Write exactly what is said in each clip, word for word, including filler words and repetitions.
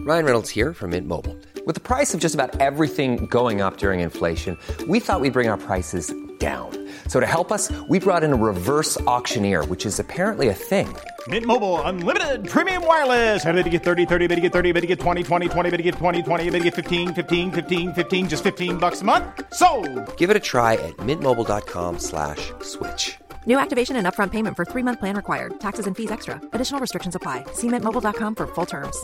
Ryan Reynolds here from Mint Mobile. With the price of just about everything going up during inflation, we thought we'd bring our prices down. So to help us, we brought in a reverse auctioneer, which is apparently a thing. Mint Mobile Unlimited Premium Wireless. How to get thirty, thirty, how to get thirty, how to get twenty, twenty, twenty, how to get twenty, twenty, how to get fifteen, fifteen, fifteen, fifteen, just fifteen bucks a month? Sold! Give it a try at mintmobile.com slash switch. New activation and upfront payment for three-month plan required. Taxes and fees extra. Additional restrictions apply. See mint mobile dot com for full terms.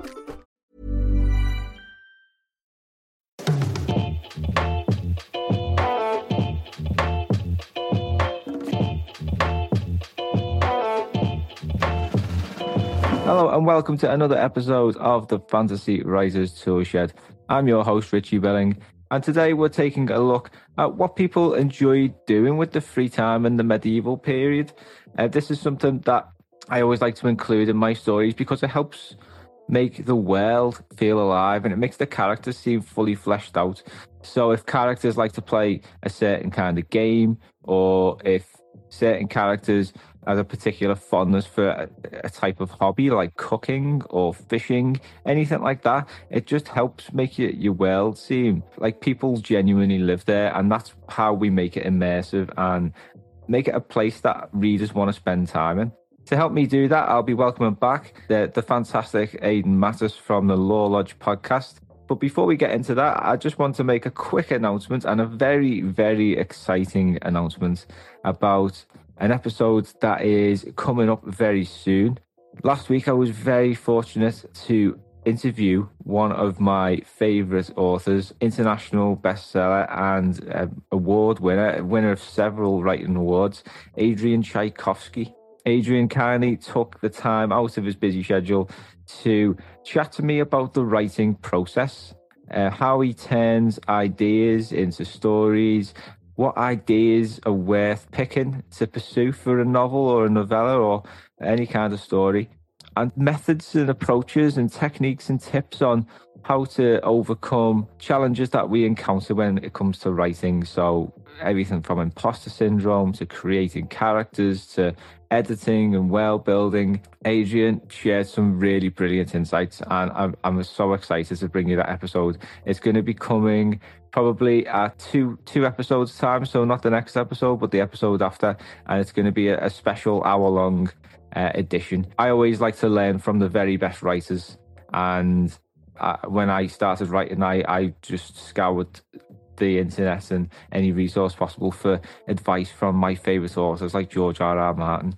Hello and welcome to another episode of the Fantasy Writers Toolshed. I'm your host, Richie Billing, and today we're taking a look at what people enjoy doing with the free time in the medieval period. Uh, this is something that I always like to include in my stories because it helps make the world feel alive and it makes the characters seem fully fleshed out. So if characters like to play a certain kind of game, or if certain characters have a particular fondness for a, a type of hobby like cooking or fishing, anything like that, it just helps make your, your world seem like people genuinely live there. And that's how we make it immersive and make it a place that readers want to spend time in. To help me do that, I'll be welcoming back the, the fantastic Aidan Mattis from the Law Lodge podcast. But before we get into that, I just want to make a quick announcement, and a very, very exciting announcement about an episode that is coming up very soon. Last week, I was very fortunate to interview one of my favourite authors, international bestseller and uh, award winner, winner of several writing awards, Adrian Tchaikovsky. Adrian kindly took the time out of his busy schedule to chat to me about the writing process, uh, how he turns ideas into stories, what ideas are worth picking to pursue for a novel or a novella or any kind of story, and methods and approaches and techniques and tips on how to overcome challenges that we encounter when it comes to writing. So everything from imposter syndrome to creating characters to editing and world building. Adrian shared some really brilliant insights, and I'm, I'm so excited to bring you that episode. It's going to be coming probably at two two episodes time, so not the next episode but the episode after, and it's going to be a, a special hour long uh, edition. I always like to learn from the very best writers, and uh, when I started writing I, I just scoured the internet and any resource possible for advice from my favourite authors like George R R. Martin,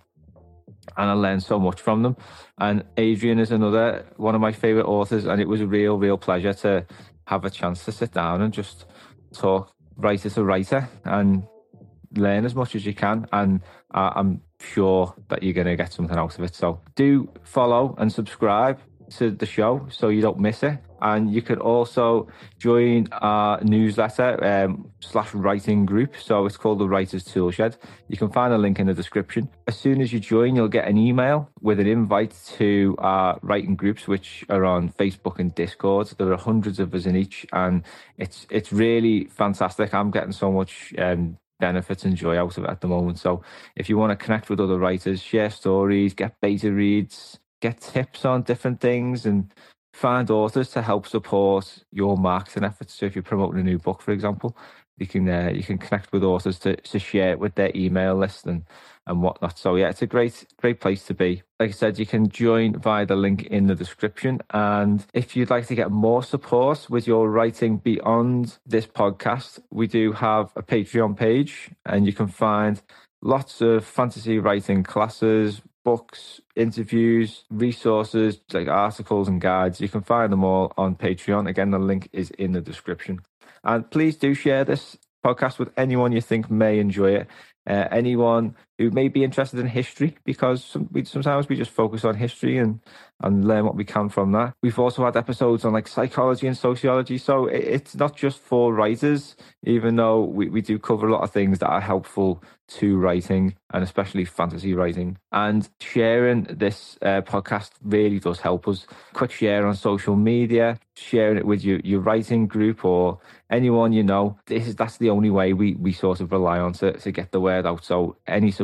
and I learned so much from them. And Adrian is another one of my favourite authors, and it was a real real pleasure to have a chance to sit down and just talk writer to writer and learn as much as you can, and uh, I'm sure that you're going to get something out of it. So do follow and subscribe to the show so you don't miss it. And you can also join our newsletter um, slash writing group. So it's called the Writers Toolshed. You can find a link in the description. As soon as you join, you'll get an email with an invite to our writing groups, which are on Facebook and Discord. There are hundreds of us in each, and it's it's really fantastic. I'm getting so much um, benefits and joy out of it at the moment. So if you want to connect with other writers, share stories, get beta reads, get tips on different things, and find authors to help support your marketing efforts. So if you're promoting a new book, for example, you can uh, you can connect with authors to, to share it with their email list and, and whatnot. So yeah, it's a great, great place to be. Like I said, you can join via the link in the description. And if you'd like to get more support with your writing beyond this podcast, we do have a Patreon page, and you can find lots of fantasy writing classes, books, interviews, resources like articles and guides. You can find them all on Patreon. Again, the link is in the description. And please do share this podcast with anyone you think may enjoy it. Uh, anyone who may be interested in history, because some, we, sometimes we just focus on history and, and learn what we can from that. We've also had episodes on like psychology and sociology, so it, it's not just for writers, even though we, we do cover a lot of things that are helpful to writing, and especially fantasy writing. And sharing this uh, podcast really does help us. Quick share on social media, sharing it with your, your writing group or anyone you know. This is that's the only way we, we sort of rely on to, to get the word out. So any support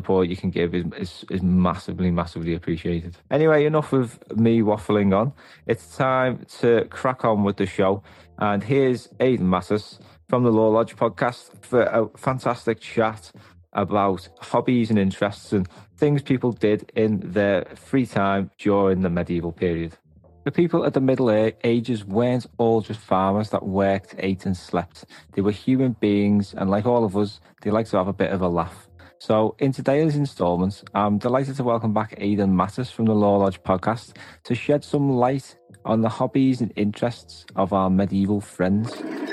support you can give is, is, is massively, massively appreciated. Anyway, enough of me waffling on. It's time to crack on with the show. And here's Aidan Matas from the Law Lodge podcast for a fantastic chat about hobbies and interests and things people did in their free time during the medieval period. The people at the Middle Ages weren't all just farmers that worked, ate and slept. They were human beings, and like all of us, they like to have a bit of a laugh. So in today's instalment, I'm delighted to welcome back Aidan Matas from the Law Lodge podcast to shed some light on the hobbies and interests of our medieval friends.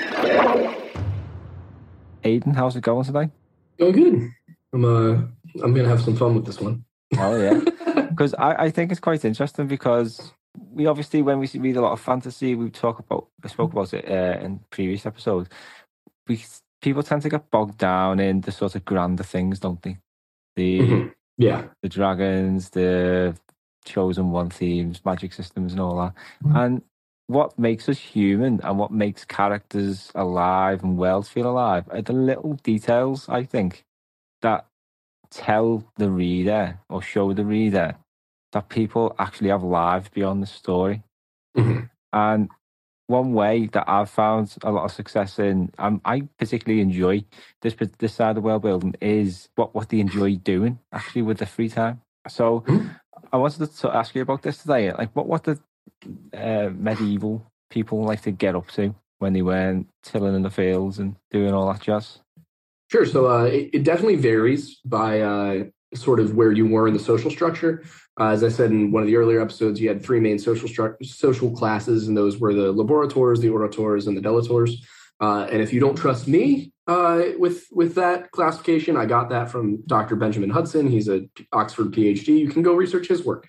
Aidan, how's it going today? Going good. I'm uh, I'm gonna have some fun with this one. Oh yeah, because I, I think it's quite interesting because we obviously, when we read a lot of fantasy, we talk about, I spoke about it uh, in previous episodes. We people tend to get bogged down in the sort of grander things, don't they? The mm-hmm. yeah, the dragons, the chosen one themes, magic systems, and all that. Mm-hmm. And what makes us human and what makes characters alive and worlds feel alive are the little details, I think, that tell the reader or show the reader that people actually have lives beyond the story. Mm-hmm. And one way that I've found a lot of success in, um, I particularly enjoy this this side of world building, is what, what they enjoy doing actually with their free time. So mm-hmm. I wanted to ask you about this today. Like, what what did uh, medieval people like to get up to when they weren't tilling in the fields and doing all that jazz? Sure. So uh, it, it definitely varies by uh, sort of where you were in the social structure. Uh, as I said in one of the earlier episodes, you had three main social stru- social classes, and those were the laborators, the orators, and the delators. Uh, and if you don't trust me uh, with with that classification, I got that from Doctor Benjamin Hudson. He's a Oxford PhD. You can go research his work.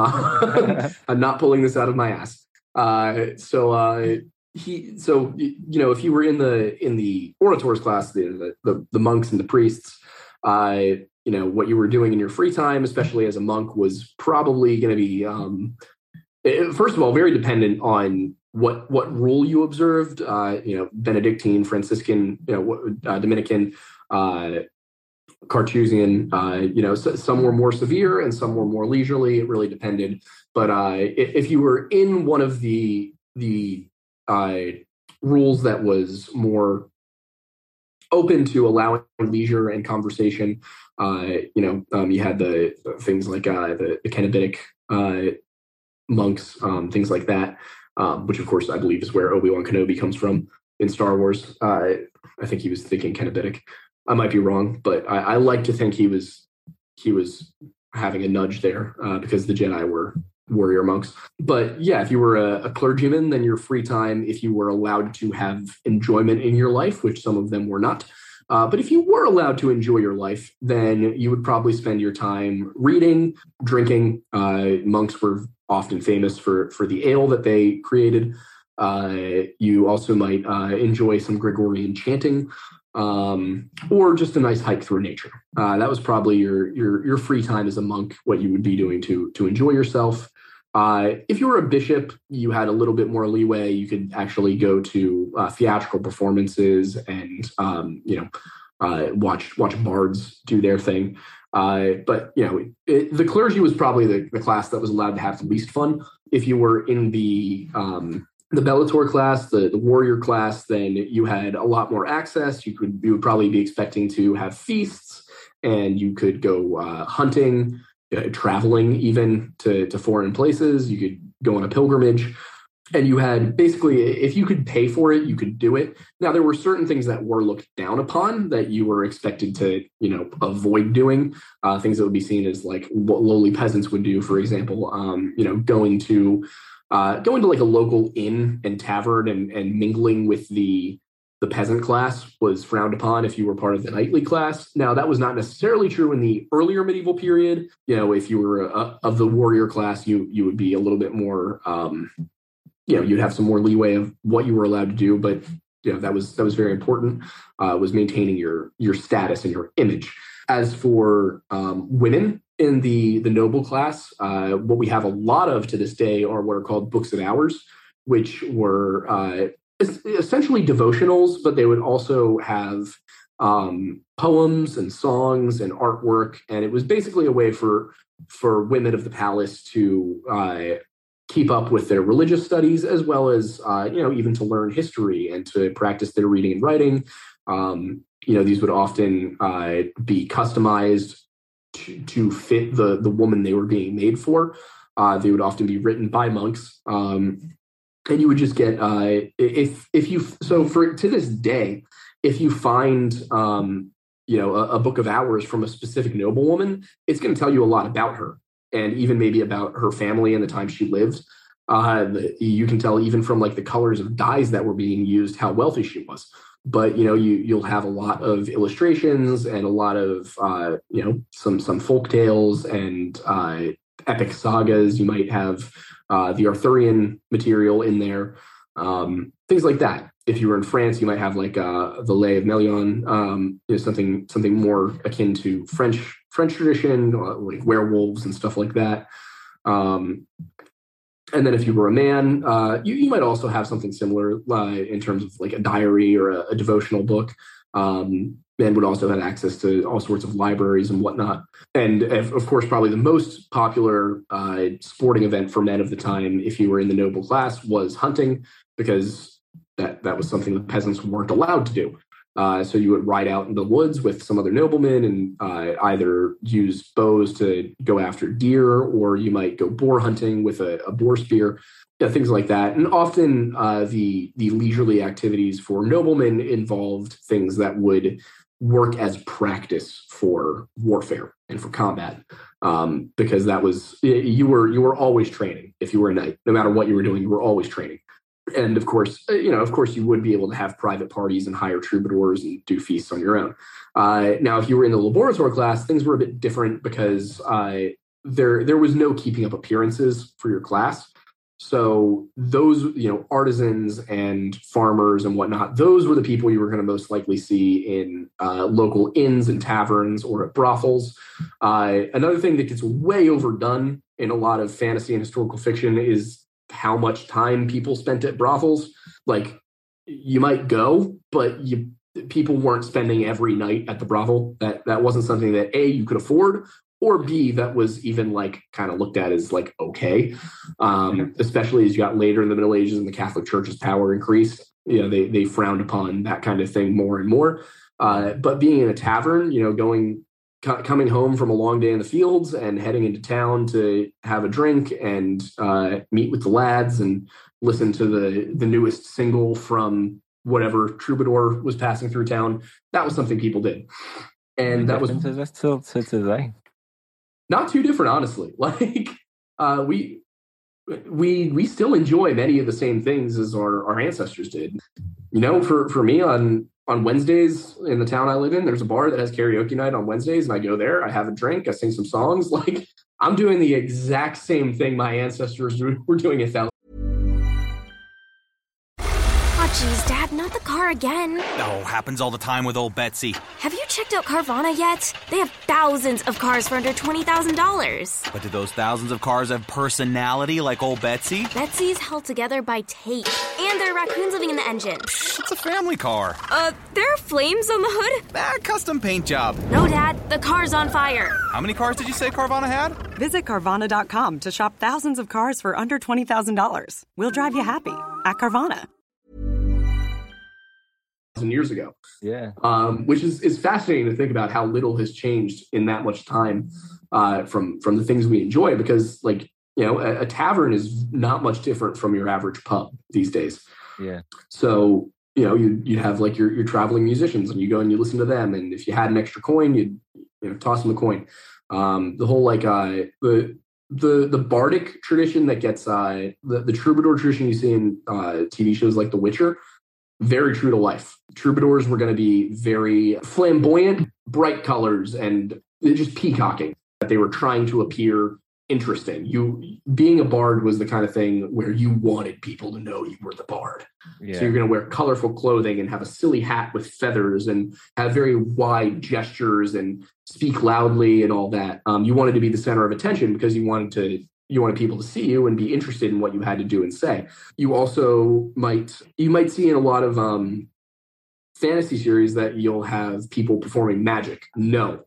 Uh, I'm not pulling this out of my ass. Uh, so uh, he, so you know, if you were in the in the orators class, the the, the monks and the priests, uh, you know, what you were doing in your free time, especially as a monk, was probably going to be, um, first of all, very dependent on what what rule you observed. Uh, you know, Benedictine, Franciscan, you know, uh, Dominican, uh, Carthusian. Uh, you know, so, some were more severe and some were more leisurely. It really depended. But uh, if, if you were in one of the the uh, rules that was more open to allowing leisure and conversation, Uh, you know, um, you had the things like uh, the, the Kennebitic uh, monks, um, things like that, um, which of course I believe is where Obi-Wan Kenobi comes from in Star Wars. Uh, I think he was thinking Kennebitic. I might be wrong, but I, I like to think he was he was having a nudge there uh, because the Jedi were warrior monks. But yeah, if you were a, a clergyman, then your free time, if you were allowed to have enjoyment in your life, which some of them were not. Uh, but if you were allowed to enjoy your life, then you would probably spend your time reading, drinking. Uh, monks were often famous for, for the ale that they created. Uh, you also might uh, enjoy some Gregorian chanting, um, or just a nice hike through nature. Uh, that was probably your, your your free time as a monk, what you would be doing to, to enjoy yourself. Uh, if you were a bishop, you had a little bit more leeway. You could actually go to uh, theatrical performances and, um, you know, uh, watch watch bards do their thing. Uh, but, you know, it, the clergy was probably the, the class that was allowed to have the least fun. If you were in the um, the bellator class, the, the warrior class, then you had a lot more access. You could you would probably be expecting to have feasts, and you could go uh, hunting, Uh, traveling even to, to foreign places. You could go on a pilgrimage, and you had basically, if you could pay for it, you could do it. Now, there were certain things that were looked down upon that you were expected to, you know, avoid doing, uh, things that would be seen as like what lowly peasants would do. For example, um, you know, going to uh, going to like a local inn and tavern and, and mingling with the The peasant class was frowned upon if you were part of the knightly class. Now, that was not necessarily true in the earlier medieval period. You know, if you were a, of the warrior class, you you would be a little bit more, um, you know, you'd have some more leeway of what you were allowed to do. But, you know, that was that was very important, uh, was maintaining your your status and your image. As for um, women in the, the noble class, uh, what we have a lot of to this day are what are called books of hours, which were uh, essentially devotionals, but they would also have um, poems and songs and artwork. And it was basically a way for for women of the palace to uh, keep up with their religious studies, as well as, uh, you know, even to learn history and to practice their reading and writing. Um, you know, these would often uh, be customized to, to fit the, the woman they were being made for. Uh, they would often be written by monks. Um, and you would just get, uh, if if you, so for to this day, if you find, um, you know, a, a book of hours from a specific noblewoman, it's going to tell you a lot about her, and even maybe about her family and the time she lived. Uh, you can tell even from like the colors of dyes that were being used how wealthy she was. But, you know, you, you'll have a lot of illustrations and a lot of, uh, you know, some some folk tales and uh, epic sagas. You might have uh, the Arthurian material in there, um, things like that. If you were in France, you might have like uh, the Lay of Melion, um, you know, something something more akin to French French tradition, like werewolves and stuff like that. Um, and then if you were a man, uh, you, you might also have something similar uh, in terms of like a diary or a, a devotional book. Um, men would also have access to all sorts of libraries and whatnot. And if, of course, probably the most popular uh, sporting event for men of the time, if you were in the noble class, was hunting, because that that was something the peasants weren't allowed to do. Uh, so you would ride out in the woods with some other noblemen and uh, either use bows to go after deer, or you might go boar hunting with a, a boar spear, you know, things like that. And often uh, the the leisurely activities for noblemen involved things that would work as practice for warfare and for combat, um, because that was you were you were always training. If you were a knight, no matter what you were doing, you were always training. And of course, you know, of course, you would be able to have private parties and hire troubadours and do feasts on your own. Uh, now, if you were in the laborator class, things were a bit different, because uh, there there was no keeping up appearances for your class. So those, you know, artisans and farmers and whatnot, those were the people you were going to most likely see in uh, local inns and taverns or at brothels. Uh, another thing that gets way overdone in a lot of fantasy and historical fiction is how much time people spent at brothels. Like, you might go, but you people weren't spending every night at the brothel. That that wasn't something that A, you could afford, or B, that was even like kind of looked at as like okay. Um, especially as you got later in the Middle Ages and the Catholic Church's power increased. You know, they they frowned upon that kind of thing more and more. Uh, but being in a tavern, you know, going coming home from a long day in the fields and heading into town to have a drink and uh, meet with the lads and listen to the, the newest single from whatever troubadour was passing through town. That was something people did. And that was still to today. Not too different, honestly. Like uh, we, we, we still enjoy many of the same things as our, our ancestors did. You know, for, for me on, On Wednesdays in the town I live in, there's a bar that has karaoke night on Wednesdays, and I go there, I have a drink, I sing some songs. Like, I'm doing the exact same thing my ancestors were doing a thousand. Oh, geez, Dad, not the car again. Oh, happens all the time with old Betsy. Have you checked out Carvana yet? They have thousands of cars for under twenty thousand dollars. But do those thousands of cars have personality like old Betsy? Betsy's held together by tape, and there are raccoons living in the engine. It's a family car. Uh, there are flames on the hood? Ah, custom paint job. No, Dad, the car's on fire. How many cars did you say Carvana had? Visit Carvana dot com to shop thousands of cars for under twenty thousand dollars. We'll drive you happy at Carvana. Years ago. Yeah. Um, which is, is fascinating to think about how little has changed in that much time uh, from, from the things we enjoy, because like, you know, a, a tavern is not much different from your average pub these days. Yeah. So, you know, you, you'd have like your, your traveling musicians, and you go and you listen to them. And if you had an extra coin, you'd, you know, toss them a coin. Um, the whole, like, uh, the, the, the bardic tradition that gets, uh, the, the troubadour tradition you see in uh, T V shows like The Witcher, very true to life. Troubadours were going to be very flamboyant, bright colors, and just peacocking. They were trying to appear interesting. You being a bard was the kind of thing where you wanted people to know you were the bard. Yeah. So you're going to wear colorful clothing and have a silly hat with feathers and have very wide gestures and speak loudly and all that. Um, you wanted to be the center of attention because you wanted to You wanted people to see you and be interested in what you had to do and say. You also might you might see in a lot of um, fantasy series that you'll have people performing magic. No.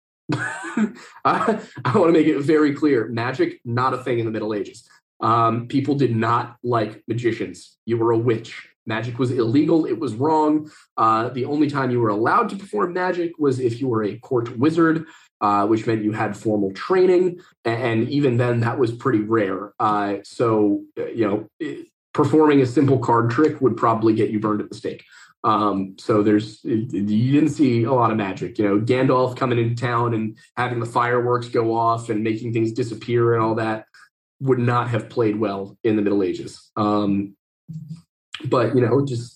I, I want to make it very clear. Magic, not a thing in the Middle Ages. Um, people did not like magicians. You were a witch. Magic was illegal. It was wrong. Uh, the only time you were allowed to perform magic was if you were a court wizard, uh, which meant you had formal training. And even then, that was pretty rare. Uh, so, you know, performing a simple card trick would probably get you burned at the stake. Um, so there's, you didn't see a lot of magic, you know, Gandalf coming into town and having the fireworks go off and making things disappear and all that would not have played well in the Middle Ages. Um, but, you know, just,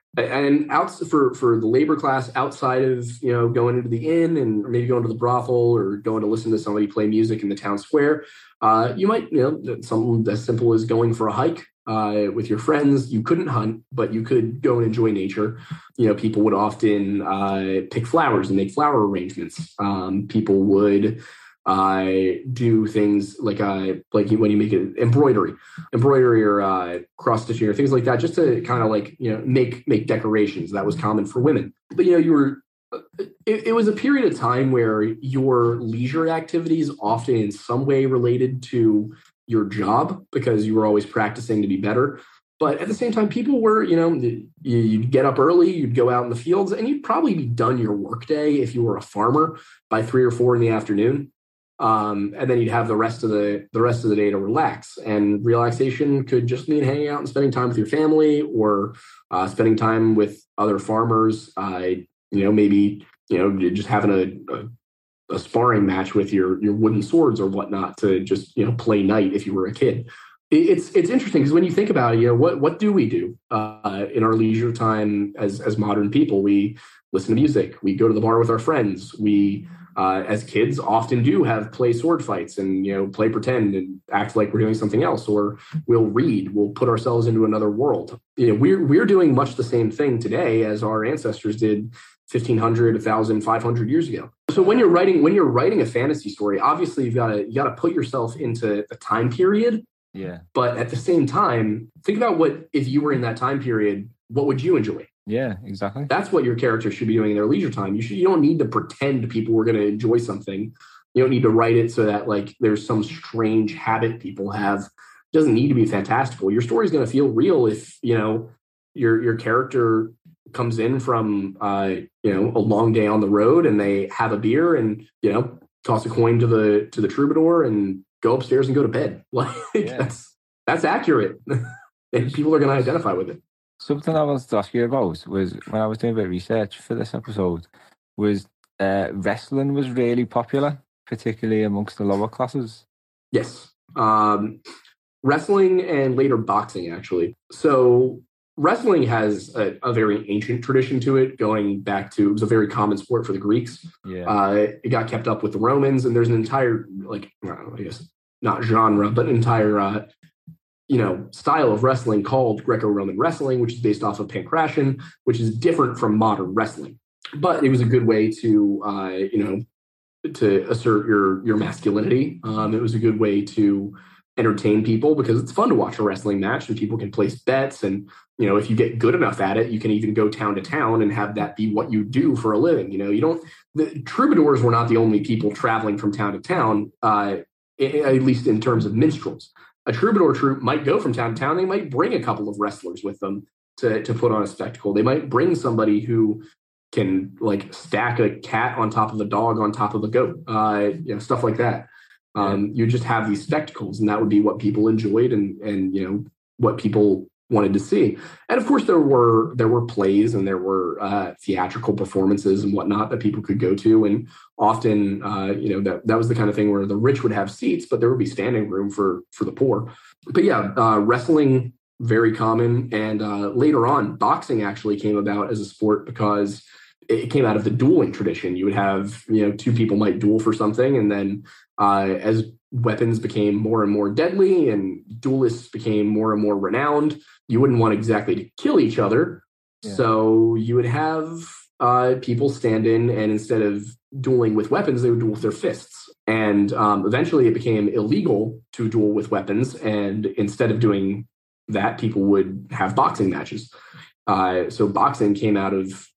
and out for, for the labor class outside of, you know, going into the inn and maybe going to the brothel or going to listen to somebody play music in the town square, uh, you might, you know, something as simple as going for a hike. Uh, with your friends. You couldn't hunt, but you could go and enjoy nature. You know, people would often uh, pick flowers and make flower arrangements. Um, people would uh, do things like uh, like when you make it embroidery, embroidery or uh, cross stitching or things like that, just to kind of like, you know, make make decorations. That was common for women. But, you know, you were it, it was a period of time where your leisure activities often in some way related to your job because you were always practicing to be better. But at the same time, people were, you know, you'd get up early, you'd go out in the fields, and you'd probably be done your workday if you were a farmer by three or four in the afternoon. Um, and then you'd have the rest of the the rest of the day to relax. And relaxation could just mean hanging out and spending time with your family or uh, spending time with other farmers. Uh, you know, maybe, you know, just having a, a a sparring match with your your wooden swords or whatnot to just, you know, play knight if you were a kid. It's it's interesting because when you think about it, you know, what what do we do uh, in our leisure time as as modern people? We listen to music. We go to the bar with our friends. We uh, as kids often do have play sword fights and, you know, play pretend and act like we're doing something else. Or we'll read. We'll put ourselves into another world. You know, we're we're doing much the same thing today as our ancestors did fifteen hundred, one thousand, five hundred years ago. So when you're writing when you're writing a fantasy story, obviously you've got to you got to put yourself into the time period. Yeah. But at the same time, think about what if you were in that time period, what would you enjoy? Yeah, exactly. That's what your characters should be doing in their leisure time. You should you don't need to pretend people were going to enjoy something. You don't need to write it so that like there's some strange habit people have. It doesn't need to be fantastical. Your story is going to feel real if, you know, your your character comes in from, uh, you know, a long day on the road and they have a beer and, you know, toss a coin to the, to the troubadour and go upstairs and go to bed. Like yeah. that's, that's accurate. And people are going to identify with it. Something I wanted to ask you about was when I was doing a bit of research for this episode was uh, wrestling was really popular, particularly amongst the lower classes. Yes. Um, wrestling and later boxing, actually. So wrestling has a, a very ancient tradition to it, going back to, it was a very common sport for the Greeks. Yeah. Uh, it got kept up with the Romans, and there's an entire, like, I guess, not genre, but an entire, uh, you know, style of wrestling called Greco-Roman wrestling, which is based off of pankration, which is different from modern wrestling. But it was a good way to, uh, you know, to assert your your masculinity. Um, it was a good way to entertain people because it's fun to watch a wrestling match and people can place bets. And, you know, if you get good enough at it, you can even go town to town and have that be what you do for a living. You know, you don't, the troubadours were not the only people traveling from town to town, uh, at least in terms of minstrels. A troubadour troupe might go from town to town. They might bring a couple of wrestlers with them to, to put on a spectacle. They might bring somebody who can like stack a cat on top of a dog on top of a goat, uh, you know, stuff like that. Um, you just have these spectacles, and that would be what people enjoyed and, and, you know, what people wanted to see. And of course there were, there were plays and there were, uh, theatrical performances and whatnot that people could go to. And often, uh, you know, that, that was the kind of thing where the rich would have seats, but there would be standing room for, for the poor. But yeah, uh, wrestling, very common. And, uh, later on, boxing actually came about as a sport because it came out of the dueling tradition. You would have, you know, two people might duel for something, and then uh, as weapons became more and more deadly and duelists became more and more renowned, you wouldn't want exactly to kill each other. Yeah. So you would have uh, people stand in, and instead of dueling with weapons, they would duel with their fists. And um, eventually it became illegal to duel with weapons. And instead of doing that, people would have boxing matches. Uh, so boxing came out of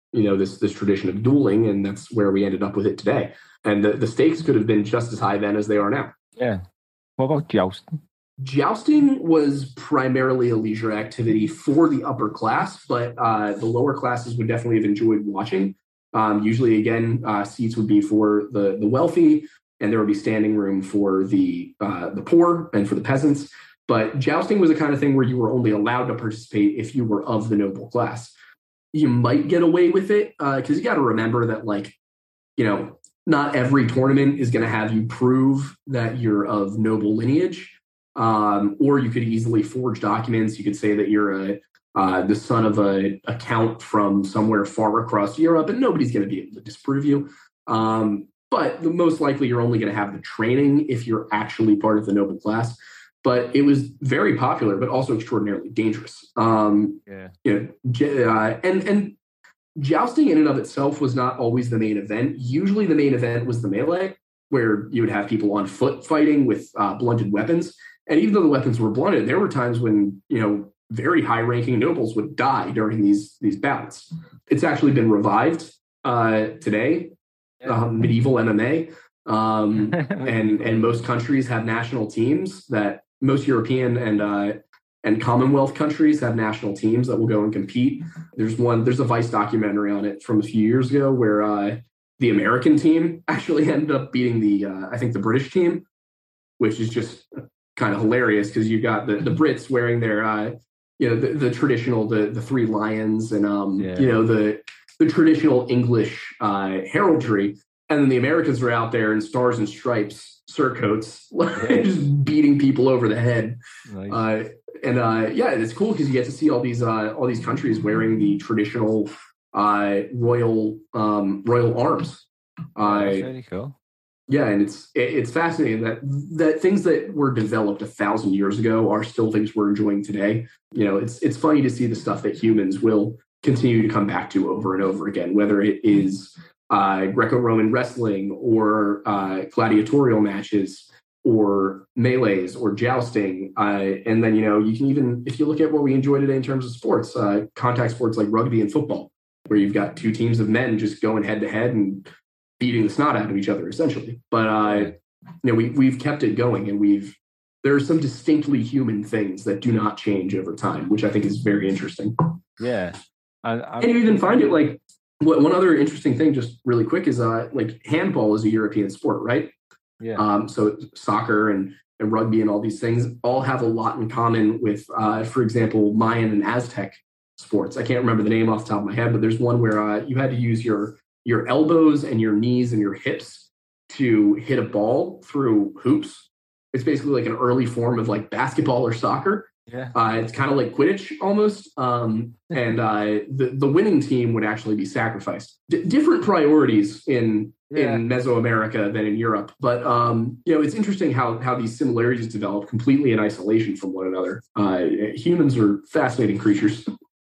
you know, this this tradition of dueling, and that's where we ended up with it today. And the, the stakes could have been just as high then as they are now. Yeah. What about jousting? Jousting was primarily a leisure activity for the upper class, but uh, the lower classes would definitely have enjoyed watching. Um, usually, again, uh, seats would be for the, the wealthy, and there would be standing room for the uh, the poor and for the peasants. But jousting was the kind of thing where you were only allowed to participate if you were of the noble class. You might get away with it because uh, you got to remember that, like, you know, not every tournament is going to have you prove that you're of noble lineage. Um, or you could easily forge documents. You could say that you're a, uh, the son of a, a count from somewhere far across Europe, and nobody's going to be able to disprove you. Um, but most likely you're only going to have the training if you're actually part of the noble class. But it was very popular, but also extraordinarily dangerous. Um, yeah. You know, uh, and, and jousting in and of itself was not always the main event. Usually the main event was the melee, where you would have people on foot fighting with uh, blunted weapons. And even though the weapons were blunted, there were times when, you know, very high-ranking nobles would die during these these bouts. It's actually been revived uh, today, um, medieval M M A, um, and and most countries have national teams that most European and uh, and Commonwealth countries have national teams that will go and compete. There's one. There's a Vice documentary on it from a few years ago where uh, the American team actually ended up beating the uh, I think the British team, which is just kind of hilarious because you got the, the Brits wearing their, uh, you know, the, the traditional, the the three lions and, um, yeah. you know, the the traditional English uh, heraldry. And then the Americans were out there in stars and stripes, surcoats, yeah. just beating people over the head. Nice. Uh, and uh, yeah, it's cool because you get to see all these uh, all these countries wearing the traditional uh, royal um, royal arms. Uh, That's really cool. Yeah, and it's it's fascinating that that things that were developed a thousand years ago are still things we're enjoying today. You know, it's it's funny to see the stuff that humans will continue to come back to over and over again, whether it is uh, Greco-Roman wrestling or uh, gladiatorial matches or melees or jousting. Uh, and then, you know, you can even, if you look at what we enjoy today in terms of sports, uh, contact sports like rugby and football, where you've got two teams of men just going head to head and beating the snot out of each other, essentially. But uh, you know, we we've kept it going, and we've there are some distinctly human things that do not change over time, which I think is very interesting. Yeah, I, I, and you even find it like what, one other interesting thing, just really quick, is uh, like handball is a European sport, right? Yeah. Um, so soccer and, and rugby and all these things all have a lot in common with, uh, for example, Mayan and Aztec sports. I can't remember the name off the top of my head, but there's one where uh, you had to use your your elbows and your knees and your hips to hit a ball through hoops. It's basically like an early form of like basketball or soccer. Yeah. Uh, it's kind of like Quidditch almost. Um, and uh, the, the winning team would actually be sacrificed. D- different priorities in, yeah. in Mesoamerica than in Europe. But, um, you know, it's interesting how, how these similarities develop completely in isolation from one another. Uh, humans are fascinating creatures.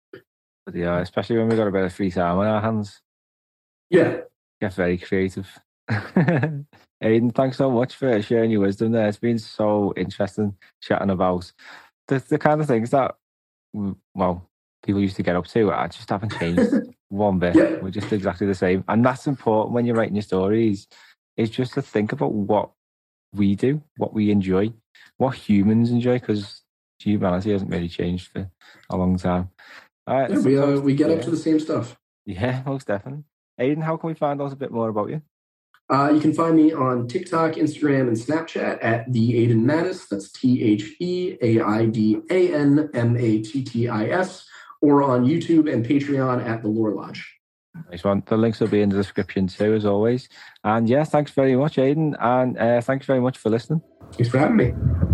But yeah, especially when we've got a bit of free time on our hands. Yeah. Get very creative. Aidan, thanks so much for sharing your wisdom there. It's been so interesting chatting about the, the kind of things that, well, people used to get up to. I just haven't changed one bit. Yeah. We're just exactly the same. And that's important when you're writing your stories, is just to think about what we do, what we enjoy, what humans enjoy, because humanity hasn't really changed for a long time. Uh, yeah, we, uh, we get yeah. up to the same stuff. Yeah, most definitely. Aidan, how can we find out a bit more about you? Uh, you can find me on TikTok, Instagram, and Snapchat at the Aidan Mattis. That's T H E A I D A N M A T T I S, or on YouTube and Patreon at The Lore Lodge. Nice one. The links will be in the description too, as always. And yeah, thanks very much, Aidan, and uh, thanks very much for listening. Thanks for having me.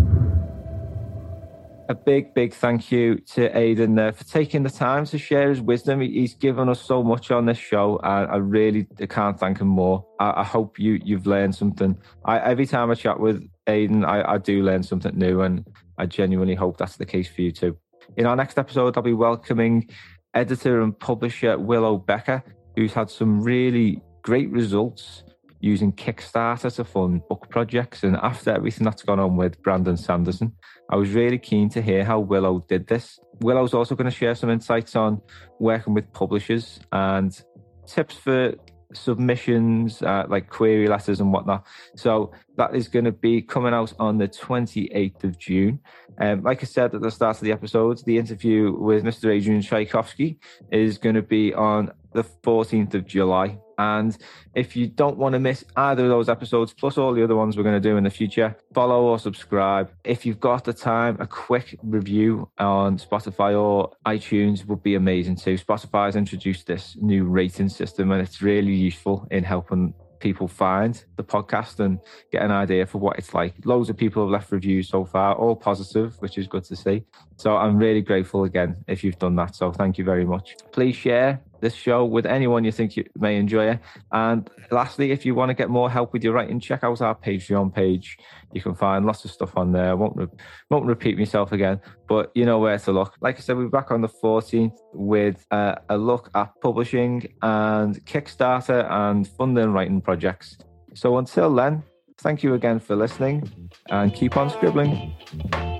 A big, big thank you to Aidan uh, for taking the time to share his wisdom. He's given us so much on this show, and I really can't thank him more. I, I hope you, you've learned something. I, every time I chat with Aidan, I, I do learn something new, and I genuinely hope that's the case for you too. In our next episode, I'll be welcoming editor and publisher Willow Becker, who's had some really great results using Kickstarter to fund book projects. And after everything that's gone on with Brandon Sanderson, I was really keen to hear how Willow did this. Willow's also going to share some insights on working with publishers and tips for submissions, uh, like query letters and whatnot. So that is going to be coming out on the twenty-eighth of June. Um, like I said at the start of the episode, the interview with Mister Adrian Tchaikovsky is going to be on the fourteenth of July. And if you don't want to miss either of those episodes, plus all the other ones we're going to do in the future, follow or subscribe. If you've got the time, a quick review on Spotify or iTunes would be amazing too. Spotify's introduced this new rating system, and it's really useful in helping people find the podcast and get an idea for what it's like. Loads of people have left reviews so far, all positive, which is good to see. So I'm really grateful again if you've done that. So thank you very much. Please share this show with anyone you think you may enjoy it. And lastly, if you want to get more help with your writing, check out our Patreon page. You can find lots of stuff on there. I won't, re- won't repeat myself again, but you know where to look. Like I said, we're back on the fourteenth with uh, a look at publishing and Kickstarter and funding writing projects. So until then, thank you again for listening and keep on scribbling.